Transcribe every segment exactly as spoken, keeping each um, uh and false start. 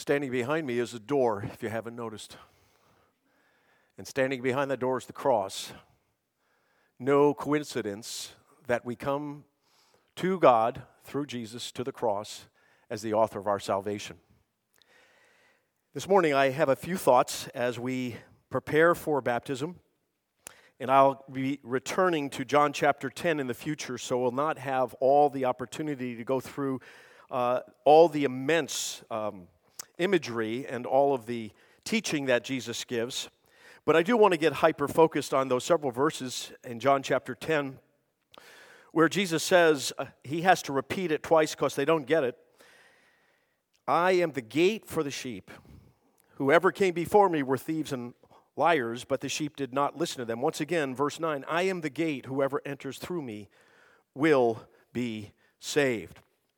standing behind me is a door, if you haven't noticed. And standing behind the door is the cross. No coincidence that we come to God through Jesus to the cross as the author of our salvation. This morning I have a few thoughts as we prepare for baptism. And I'll be returning to John chapter ten in the future, so we'll not have all the opportunity to go through uh, all the immense um, imagery and all of the teaching that Jesus gives. But I do want to get hyper-focused on those several verses in John chapter ten, where Jesus says, uh, he has to repeat it twice because they don't get it. I am the gate for the sheep. Whoever came before me were thieves and liars, but the sheep did not listen to them. Once again, verse nine, I am the gate. Whoever enters through me will be saved.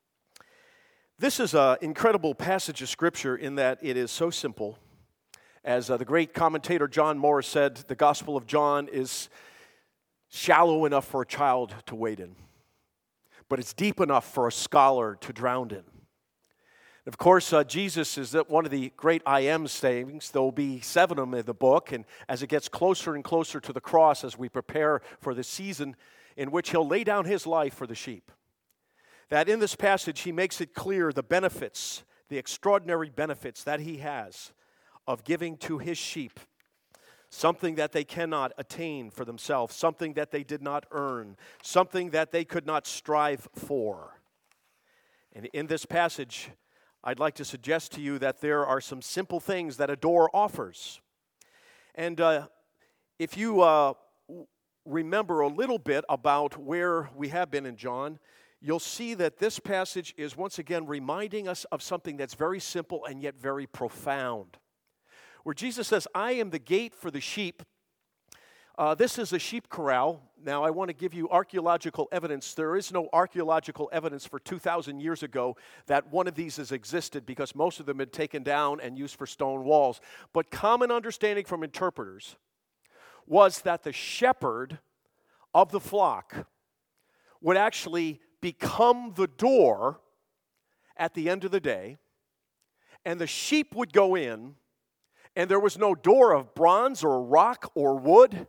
This is an incredible passage of Scripture in that it is so simple. As uh, the great commentator John Morris said, the Gospel of John is shallow enough for a child to wade in, but it's deep enough for a scholar to drown in. Of course, uh, Jesus is one of the great I am sayings. There will be seven of them in the book, and as it gets closer and closer to the cross, as we prepare for the season in which he'll lay down his life for the sheep, that in this passage he makes it clear the benefits, the extraordinary benefits that he has of giving to his sheep something that they cannot attain for themselves, something that they did not earn, something that they could not strive for. And in this passage, I'd like to suggest to you that there are some simple things that a door offers. And uh, if you uh, remember a little bit about where we have been in John, you'll see that this passage is once again reminding us of something that's very simple and yet very profound. Where Jesus says, I am the gate for the sheep. Uh, this is a sheep corral. Now, I want to give you archaeological evidence. There is no archaeological evidence for two thousand years ago that one of these has existed because most of them had been taken down and used for stone walls. But common understanding from interpreters was that the shepherd of the flock would actually become the door at the end of the day, and the sheep would go in, and there was no door of bronze or rock or wood,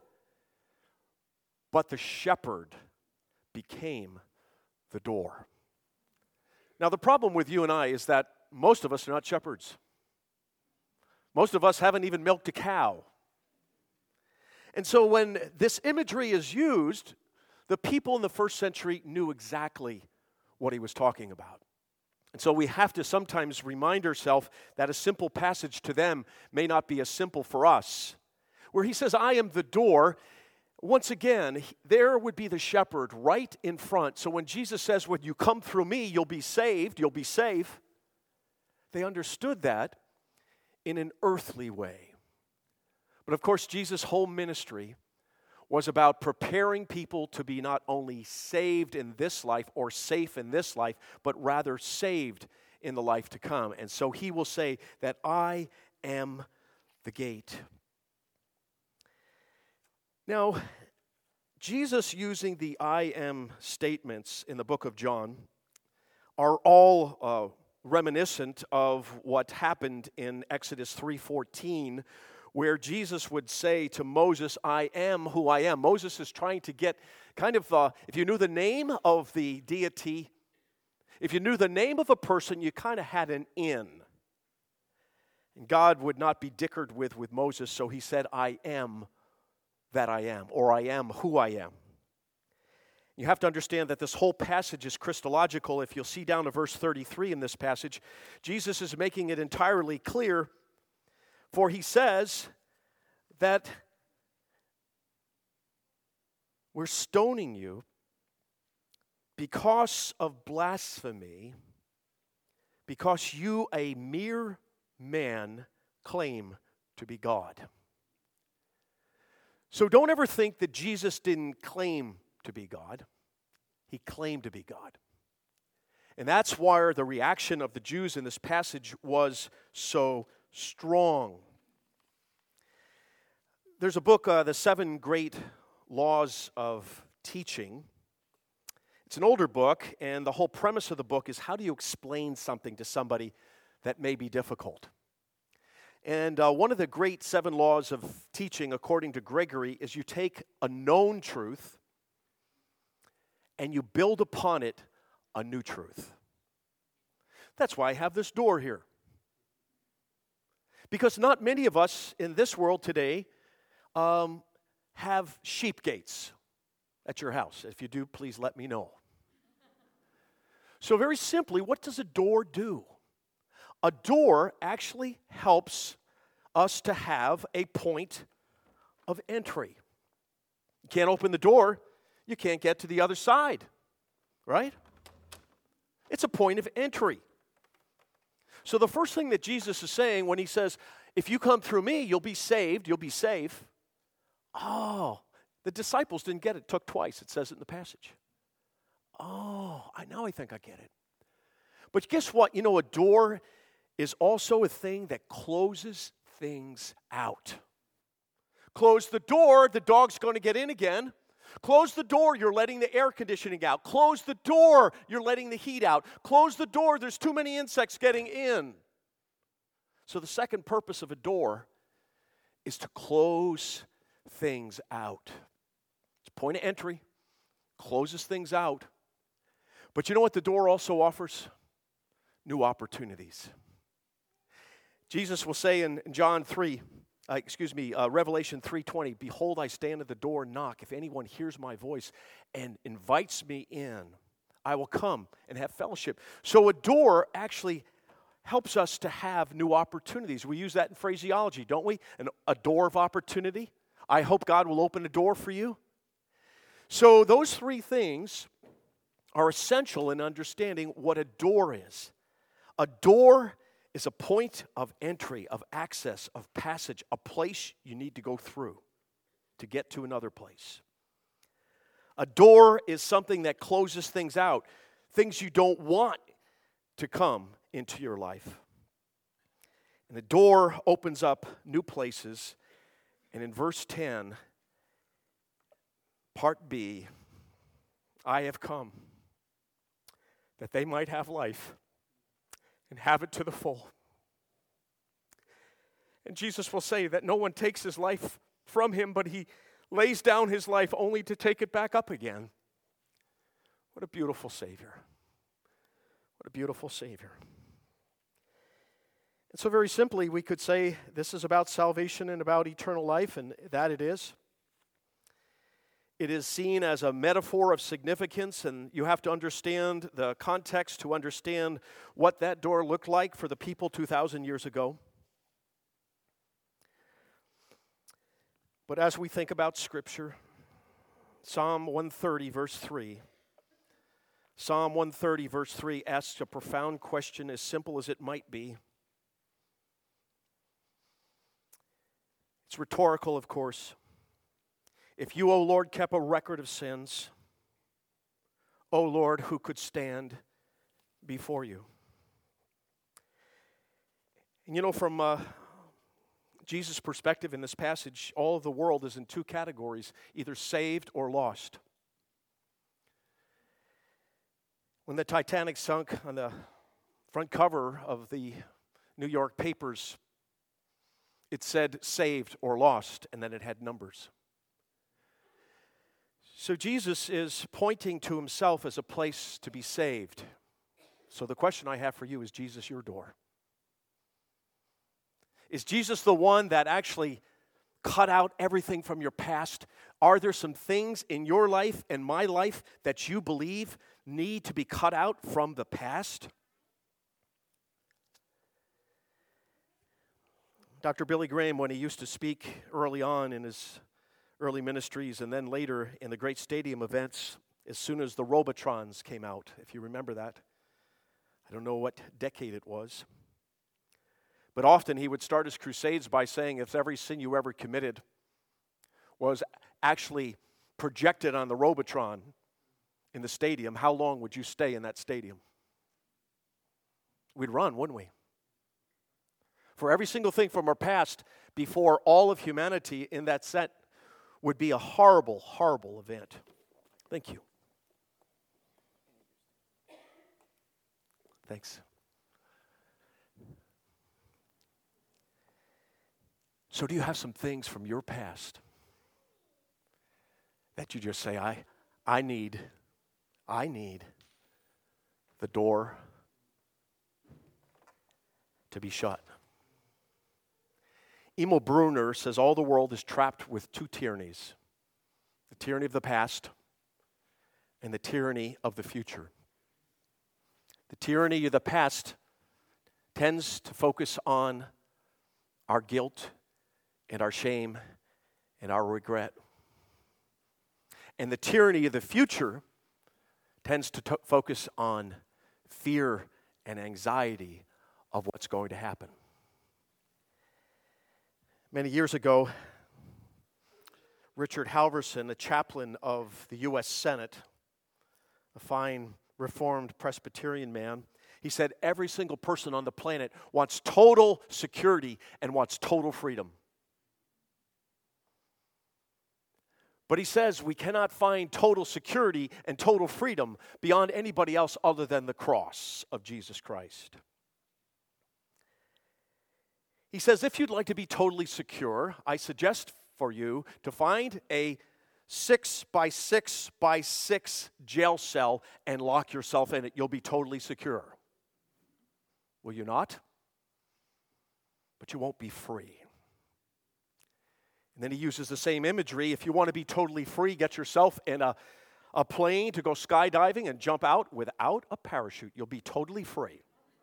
but the shepherd became the door. Now, the problem with you and I is that most of us are not shepherds. Most of us haven't even milked a cow. And so when this imagery is used, the people in the first century knew exactly what he was talking about. And so we have to sometimes remind ourselves that a simple passage to them may not be as simple for us. Where he says, I am the door, once again, there would be the shepherd right in front. So when Jesus says, when you come through me, you'll be saved, you'll be safe, they understood that in an earthly way. But of course, Jesus' whole ministry was about preparing people to be not only saved in this life or safe in this life, but rather saved in the life to come. And so he will say that I am the gate. Now, Jesus using the I am statements in the book of John are all uh, reminiscent of what happened in Exodus three fourteen, where Jesus would say to Moses, I am who I am. Moses is trying to get kind of, uh, if you knew the name of the deity, if you knew the name of a person, you kind of had an in. And God would not be dickered with with Moses, so he said, I am that I am, or I am who I am. You have to understand that this whole passage is Christological. If you'll see down to verse thirty-three in this passage, Jesus is making it entirely clear. For he says that we're stoning you because of blasphemy, because you, a mere man, claim to be God. So don't ever think that Jesus didn't claim to be God. He claimed to be God. And that's why the reaction of the Jews in this passage was so strong. There's a book, uh, The Seven Great Laws of Teaching. It's an older book, and the whole premise of the book is how do you explain something to somebody that may be difficult. And uh, one of the great seven laws of teaching, according to Gregory, is you take a known truth and you build upon it a new truth. That's why I have this door here. Because not many of us in this world today um, have sheep gates at your house. If you do, please let me know. So very simply, what does a door do? A door actually helps us to have a point of entry. You can't open the door, you can't get to the other side, right? It's a point of entry. So the first thing that Jesus is saying when he says, if you come through me, you'll be saved, you'll be safe. Oh, the disciples didn't get it. It took twice. It says it in the passage. Oh, I now I think I get it. But guess what? You know, a door is also a thing that closes things out. Close the door, the dog's going to get in again. Close the door, you're letting the air conditioning out. Close the door, you're letting the heat out. Close the door, there's too many insects getting in. So the second purpose of a door is to close things out. It's a point of entry, closes things out. But you know what the door also offers? New opportunities. Jesus will say in John three, uh, excuse me, uh, Revelation three twenty, behold, I stand at the door and knock. If anyone hears my voice and invites me in, I will come and have fellowship. So a door actually helps us to have new opportunities. We use that in phraseology, don't we? An, a door of opportunity. I hope God will open a door for you. So those three things are essential in understanding what a door is. A door is a point of entry, of access, of passage, a place you need to go through to get to another place. A door is something that closes things out, things you don't want to come into your life. And the door opens up new places. And in verse ten, part B, I have come that they might have life and have it to the full. And Jesus will say that no one takes his life from him, but he lays down his life only to take it back up again. What a beautiful Savior. What a beautiful Savior. And so very simply, we could say this is about salvation and about eternal life, and that it is. It is seen as a metaphor of significance, and you have to understand the context to understand what that door looked like for the people two thousand years ago. But as we think about Scripture, Psalm one thirty, verse three, Psalm one thirty, verse three asks a profound question, as simple as it might be. It's rhetorical, of course. If you, O Lord, kept a record of sins, O Lord, who could stand before you? And you know, from uh, Jesus' perspective in this passage, all of the world is in two categories, either saved or lost. When the Titanic sunk, on the front cover of the New York papers, it said saved or lost, and then it had numbers. So Jesus is pointing to himself as a place to be saved. So the question I have for you, is Jesus your door? Is Jesus the one that actually cut out everything from your past? Are there some things in your life and my life that you believe need to be cut out from the past? Doctor Billy Graham, when he used to speak early on in his early ministries and then later in the great stadium events, as soon as the Robotrons came out, if you remember that. I don't know what decade it was. But often he would start his crusades by saying, if every sin you ever committed was actually projected on the Robotron in the stadium, how long would you stay in that stadium? We'd run, wouldn't we? For every single thing from our past before all of humanity in that set would be a horrible, horrible event. Thank you. So do you have some things from your past that you just say, I, I need, I need the door to be shut? Emil Brunner says all the world is trapped with two tyrannies: the tyranny of the past and the tyranny of the future. The tyranny of the past tends to focus on our guilt and our shame and our regret. And the tyranny of the future tends to t- focus on fear and anxiety of what's going to happen. Many years ago, Richard Halverson, a chaplain of the U S Senate, a fine Reformed Presbyterian man, he said every single person on the planet wants total security and wants total freedom. But he says we cannot find total security and total freedom beyond anybody else other than the cross of Jesus Christ. He says if you'd like to be totally secure, I suggest for you to find a six by six by six jail cell and lock yourself in it. You'll be totally secure. Will you not? But you won't be free. And then he uses the same imagery. If you want to be totally free, get yourself in a, a plane to go skydiving and jump out without a parachute. You'll be totally free.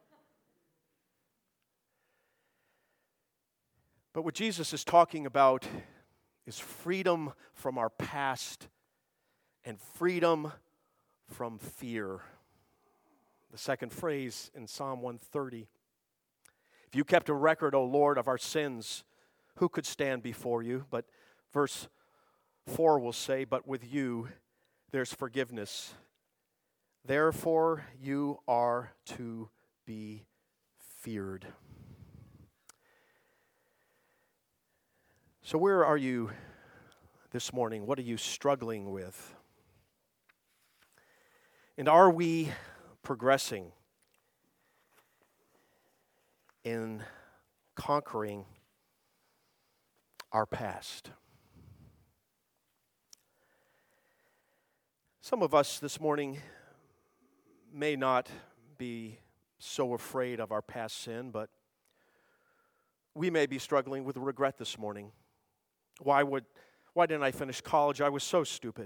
But what Jesus is talking about is freedom from our past and freedom from fear. The second phrase in Psalm one thirty. If you kept a record, O Lord, of our sins, who could stand before you? But verse four will say, but with you there's forgiveness. Therefore you are to be feared. So where are you this morning? What are you struggling with? And are we progressing in conquering our past? Some of us this morning may not be so afraid of our past sin, but we may be struggling with regret this morning. Why would, why didn't I finish college? I was so stupid.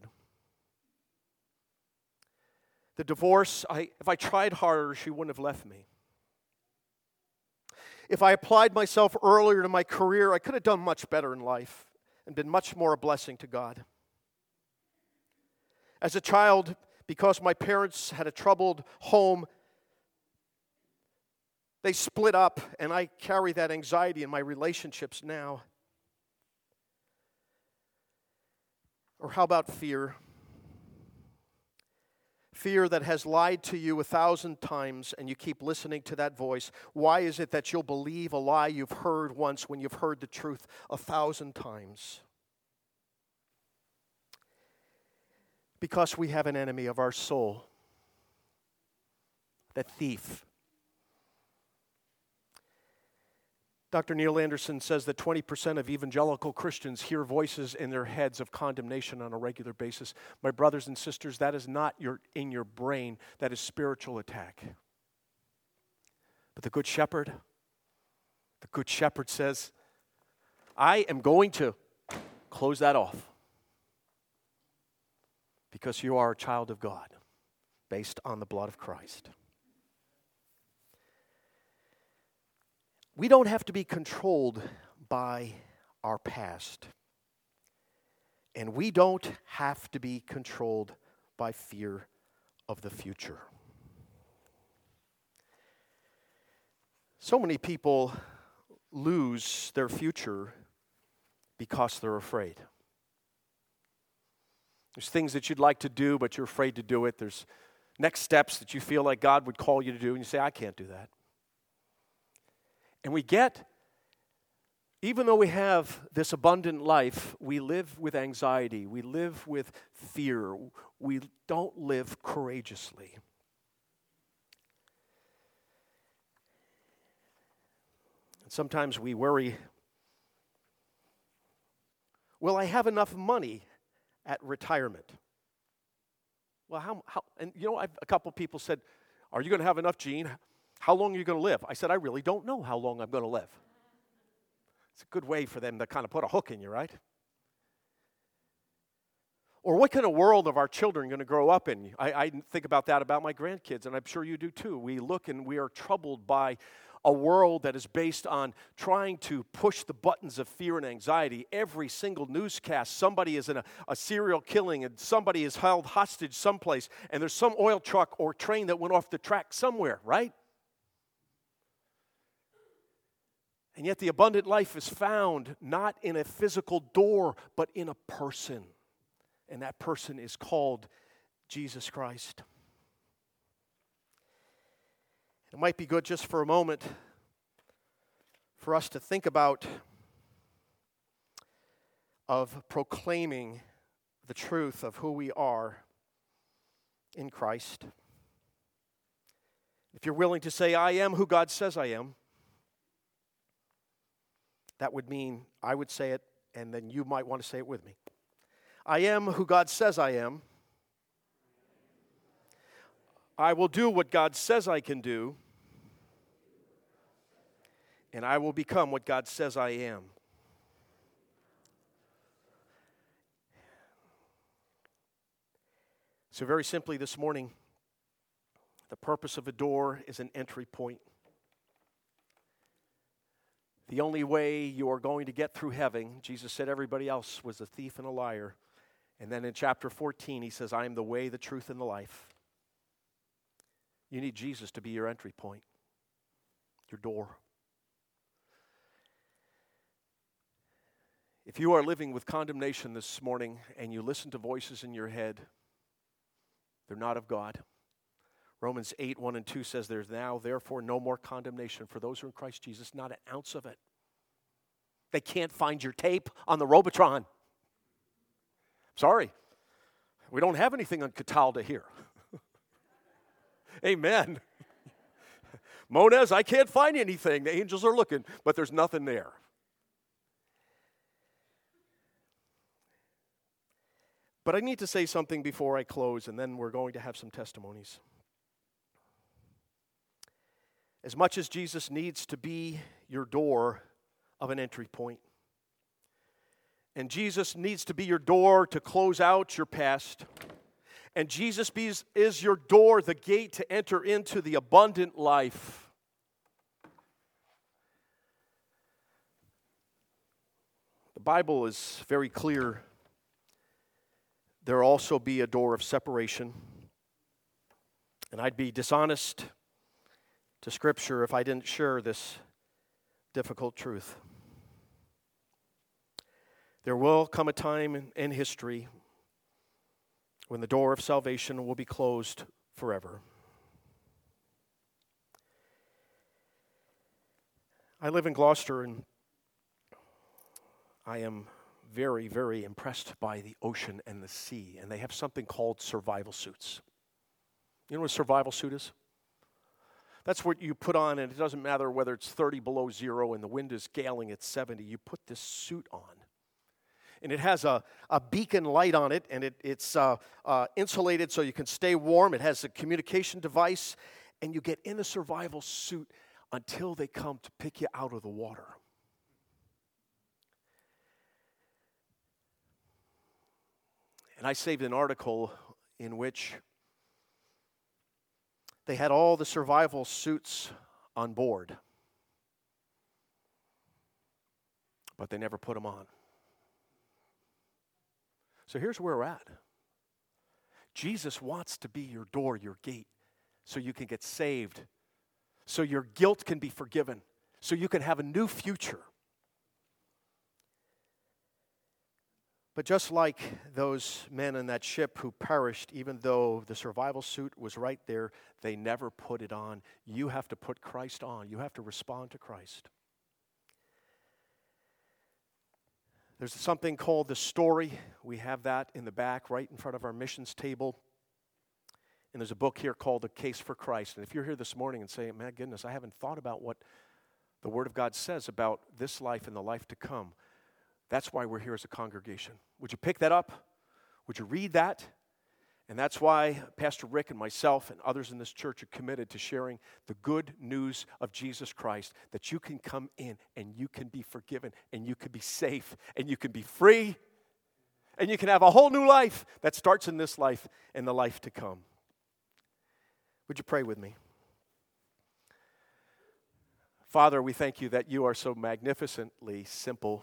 The divorce, I, if I tried harder, she wouldn't have left me. If I applied myself earlier to my career, I could have done much better in life and been much more a blessing to God. As a child, because my parents had a troubled home, they split up, and I carry that anxiety in my relationships now. Or how about fear? Fear that has lied to you a thousand times and you keep listening to that voice. Why is it that you'll believe a lie you've heard once when you've heard the truth a thousand times? Because we have an enemy of our soul, that thief. Doctor Neil Anderson says that twenty percent of evangelical Christians hear voices in their heads of condemnation on a regular basis. My brothers and sisters, that is not your, in your brain. That is spiritual attack. But the Good Shepherd, the Good Shepherd says, I am going to close that off because you are a child of God based on the blood of Christ. We don't have to be controlled by our past. And we don't have to be controlled by fear of the future. So many people lose their future because they're afraid. There's things that you'd like to do, but you're afraid to do it. There's next steps that you feel like God would call you to do, and you say, I can't do that. And we get, even though we have this abundant life, we live with anxiety. We live with fear. We don't live courageously. And sometimes we worry will I have enough money at retirement? Well, how, how and you know, I've, a couple people said, are you going to have enough, Gene? How long are you going to live? I said, I really don't know how long I'm going to live. It's a good way for them to kind of put a hook in you, right? Or what kind of world are our children going to grow up in? I, I think about that about my grandkids, and I'm sure you do too. We look and we are troubled by a world that is based on trying to push the buttons of fear and anxiety. Every single newscast, somebody is in a, a serial killing and somebody is held hostage someplace, and there's some oil truck or train that went off the track somewhere, right? And yet the abundant life is found not in a physical door, but in a person. And that person is called Jesus Christ. It might be good just for a moment for us to think about of proclaiming the truth of who we are in Christ. If you're willing to say, I am who God says I am, that would mean I would say it, and then you might want to say it with me. I am who God says I am. I will do what God says I can do. And I will become what God says I am. So very simply this morning, the purpose of a door is an entry point. The only way you are going to get through heaven, Jesus said everybody else was a thief and a liar. And then in chapter fourteen, he says, I am the way, the truth, and the life. You need Jesus to be your entry point, your door. If you are living with condemnation this morning and you listen to voices in your head, they're not of God. Romans eight, one and two says, there's now therefore no more condemnation for those who are in Christ Jesus, not an ounce of it. They can't find your tape on the Robotron. Sorry, we don't have anything on Catalda here. Amen. Monez, I can't find anything. The angels are looking, but there's nothing there. But I need to say something before I close, and then we're going to have some testimonies. As much as Jesus needs to be your door of an entry point, and Jesus needs to be your door to close out your past, and Jesus is your door, the gate to enter into the abundant life. The Bible is very clear. There will also be a door of separation. And I'd be dishonest to Scripture if I didn't share this difficult truth. There will come a time in, in history when the door of salvation will be closed forever. I live in Gloucester, and I am very, very impressed by the ocean and the sea, and they have something called survival suits. You know what a survival suit is? That's what you put on, and it doesn't matter whether it's thirty below zero and the wind is galing at seventy. You put this suit on. And it has a, a beacon light on it, and it, it's uh, uh, insulated so you can stay warm. It has a communication device, and you get in a survival suit until they come to pick you out of the water. And I saved an article in which they had all the survival suits on board, but they never put them on. So here's where we're at. Jesus wants to be your door, your gate, so you can get saved, so your guilt can be forgiven, so you can have a new future. But just like those men in that ship who perished, even though the survival suit was right there, they never put it on. You have to put Christ on. You have to respond to Christ. There's something called the story. We have that in the back right in front of our missions table. And there's a book here called The Case for Christ. And if you're here this morning and say, my goodness, I haven't thought about what the Word of God says about this life and the life to come, That's why we're here as a congregation. Would you pick that up? Would you read that? And that's why Pastor Rick and myself and others in this church are committed to sharing the good news of Jesus Christ, that you can come in and you can be forgiven and you can be safe and you can be free and you can have a whole new life that starts in this life and the life to come. Would you pray with me? Father, we thank you that you are so magnificently simple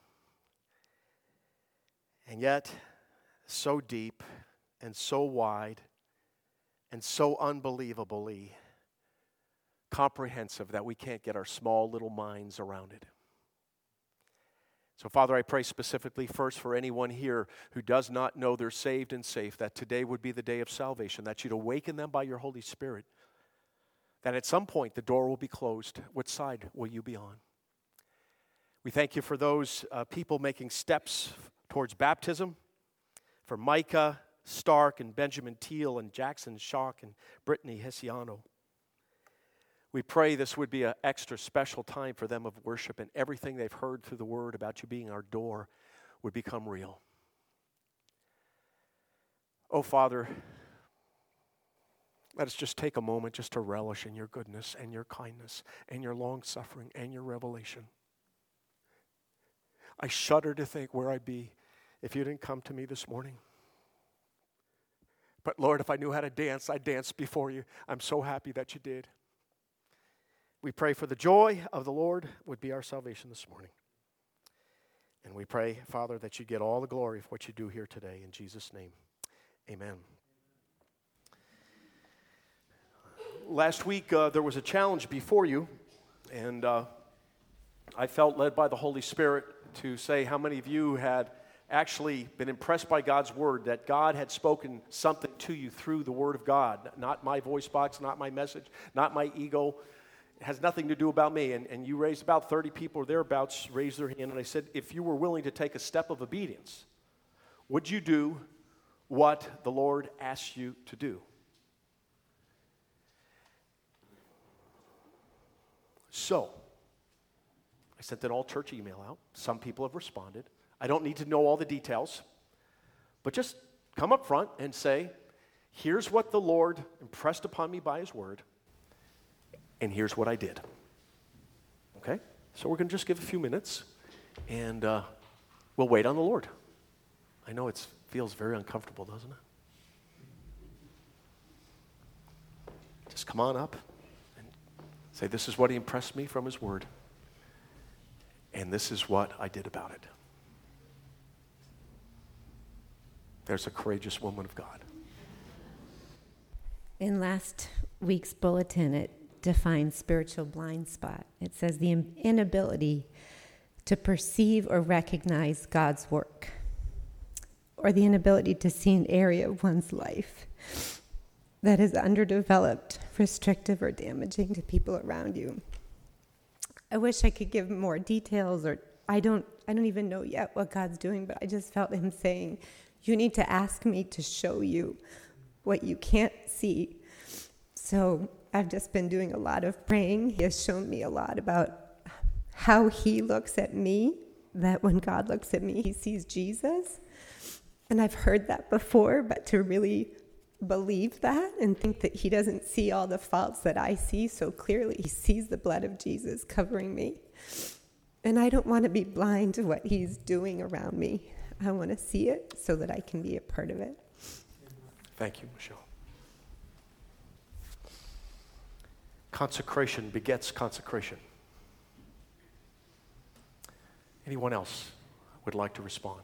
and yet so deep and so wide and so unbelievably comprehensive that we can't get our small little minds around it. So, Father, I pray specifically first for anyone here who does not know they're saved and safe, that today would be the day of salvation, that you'd awaken them by your Holy Spirit, that at some point the door will be closed. What side will you be on? We thank you for those uh, people making steps towards baptism, for Micah Stark and Benjamin Teal and Jackson Schock and Brittany Hessiano. We pray this would be an extra special time for them of worship, and everything they've heard through the word about you being our door would become real. Oh, Father, let us just take a moment just to relish in your goodness and your kindness and your long-suffering and your revelation. I shudder to think where I'd be if you didn't come to me this morning. But Lord, if I knew how to dance, I'd dance before you. I'm so happy that you did. We pray for the joy of the Lord would be our salvation this morning. And we pray, Father, that you get all the glory of what you do here today. In Jesus' name, amen. Last week, uh, there was a challenge before you, and uh, I felt led by the Holy Spirit to say how many of you had actually been impressed by God's word, that God had spoken something to you through the word of God, not my voice box, not my message, not my ego. It has nothing to do about me. And, and you raised about thirty people or thereabouts raised their hand, and I said, if you were willing to take a step of obedience, would you do what the Lord asks you to do? So, I sent an all-church email out. Some people have responded. I don't need to know all the details, but just come up front and say, here's what the Lord impressed upon me by his word, and here's what I did. Okay? So we're going to just give a few minutes, and uh, we'll wait on the Lord. I know it feels very uncomfortable, doesn't it? Just come on up and say, this is what he impressed me from his word, and this is what I did about it. There's a courageous woman of God. In last week's bulletin, it defines spiritual blind spot. It says the inability to perceive or recognize God's work, or the inability to see an area of one's life that is underdeveloped, restrictive, or damaging to people around you. I wish I could give more details, or I don't I don't even know yet what God's doing, but I just felt him saying, you need to ask me to show you what you can't see. So I've just been doing a lot of praying. He has shown me a lot about how he looks at me, that when God looks at me, he sees Jesus. And I've heard that before, but to really believe that and think that he doesn't see all the faults that I see so clearly. He sees the blood of Jesus covering me. And I don't want to be blind to what he's doing around me. I want to see it so that I can be a part of it. Thank you, Michelle. Consecration begets consecration. Anyone else would like to respond?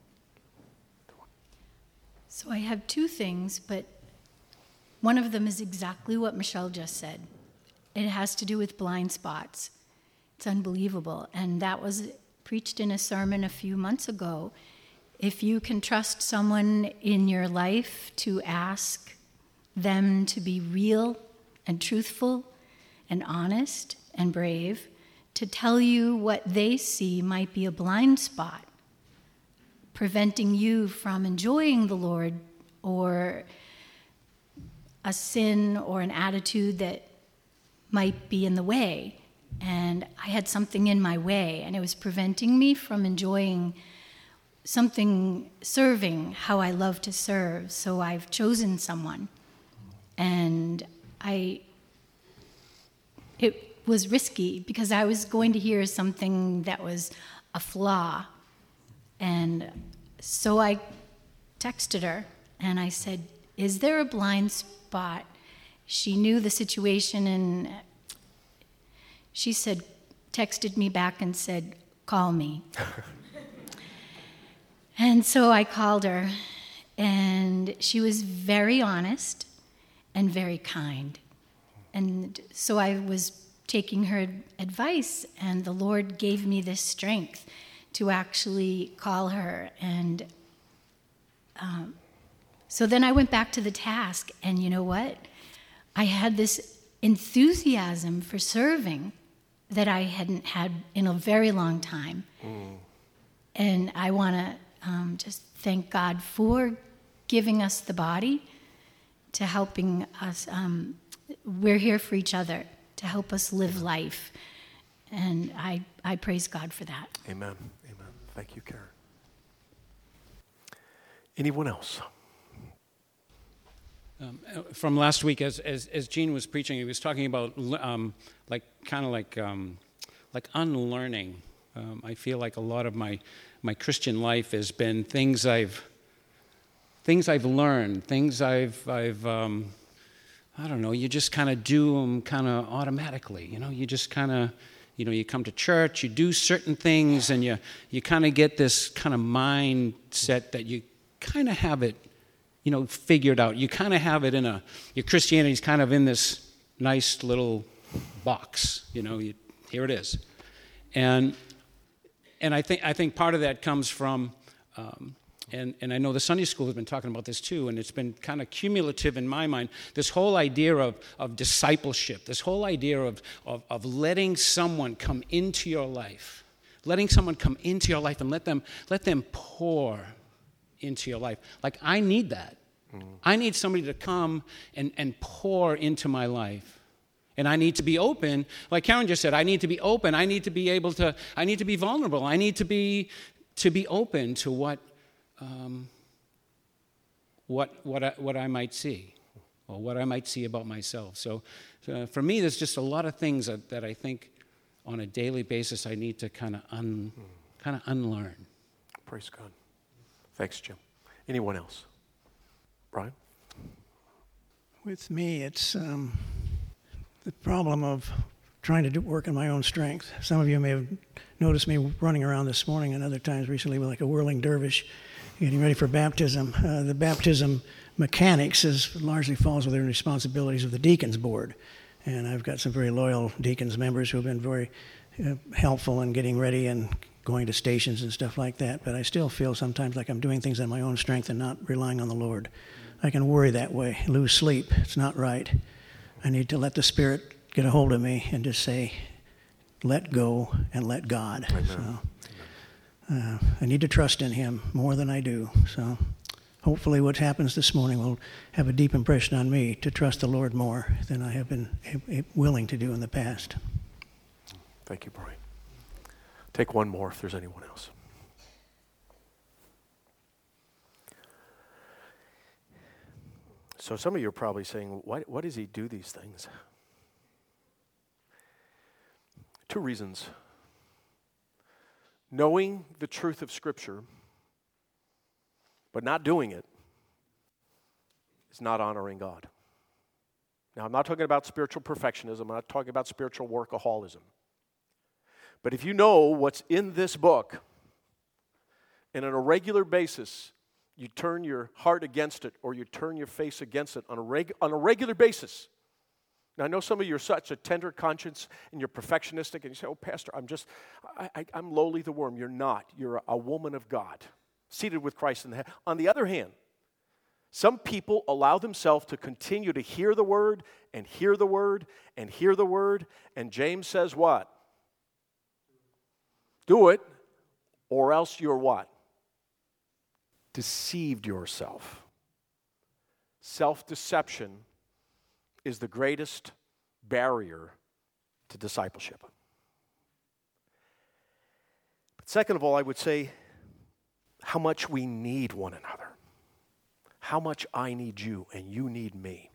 So I have two things, but one of them is exactly what Michelle just said. It has to do with blind spots. It's unbelievable. And that was preached in a sermon a few months ago. If you can trust someone in your life to ask them to be real and truthful and honest and brave, to tell you what they see might be a blind spot, preventing you from enjoying the Lord, or a sin or an attitude that might be in the way, and I had something in my way, and it was preventing me from enjoying something, serving how I love to serve. So I've chosen someone, and I, it was risky because I was going to hear something that was a flaw. And so I texted her, and I said, is there a blind spot? She knew the situation, and she said, texted me back and said, call me. And so I called her, and she was very honest and very kind. And so I was taking her advice, and the Lord gave me this strength to actually call her. And um, so then I went back to the task, and you know what? I had this enthusiasm for serving that I hadn't had in a very long time. Mm. And I want to um, just thank God for giving us the body, to helping us. Um, we're here for each other, to help us live life. And I, I praise God for that. Amen. Amen. Thank you, Karen. Anyone else? Um, from last week, as, as as Gene was preaching, he was talking about um, like kind of like um, like unlearning. Um, I feel like a lot of my my Christian life has been things I've things I've learned, things I've I've um, I don't know. You just kind of do them kind of automatically. You know, you just kind of you know you come to church, you do certain things, and you you kind of get this kind of mindset that you kind of have it, you know, figured out. You kind of have it in a, your Christianity's kind of in this nice little box, you know, you, here it is. And and I think I think part of that comes from, um, and, and I know the Sunday school has been talking about this too, and it's been kind of cumulative in my mind, this whole idea of, of discipleship, this whole idea of, of, of letting someone come into your life, letting someone come into your life and let them let them pour into your life. Like, I need that. Mm-hmm. I need somebody to come and, and pour into my life. And I need to be open. Like Karen just said, I need to be open. I need to be able to, I need to be vulnerable. I need to be to be open to what um, what what I, what I might see, or what I might see about myself. So uh, for me, there's just a lot of things that, that I think on a daily basis I need to kind of un, mm. kind of unlearn. Praise God. Thanks, Jim. Anyone else? Brian? With me, it's um, the problem of trying to do work in my own strength. Some of you may have noticed me running around this morning and other times recently like a whirling dervish, getting ready for baptism. Uh, the baptism mechanics is largely falls within the responsibilities of the deacons board. And I've got some very loyal deacons members who have been very uh, helpful in getting ready and going to stations and stuff like that, but I still feel sometimes like I'm doing things on my own strength and not relying on the Lord. I can worry that way, lose sleep. It's not right. I need to let the Spirit get a hold of me and just say, let go and let God. Amen. So, uh, I need to trust in Him more than I do. So hopefully what happens this morning will have a deep impression on me to trust the Lord more than I have been willing to do in the past. Thank you, Brian. Take one more if there's anyone else. So some of you are probably saying, why, why does he do these things? Two reasons. Knowing the truth of Scripture, but not doing it, is not honoring God. Now, I'm not talking about spiritual perfectionism. I'm not talking about spiritual workaholism. But if you know what's in this book, and on a regular basis, you turn your heart against it or you turn your face against it on a, reg- on a regular basis. Now, I know some of you are such a tender conscience and you're perfectionistic and you say, oh, Pastor, I'm just, I, I, I'm lowly the worm. You're not. You're a, a woman of God, seated with Christ in the head. On the other hand, some people allow themselves to continue to hear the word and hear the word and hear the word. And James says what? Do it, or else you're what? Deceived yourself. Self-deception is the greatest barrier to discipleship. Second of all, I would say how much we need one another. How much I need you and you need me.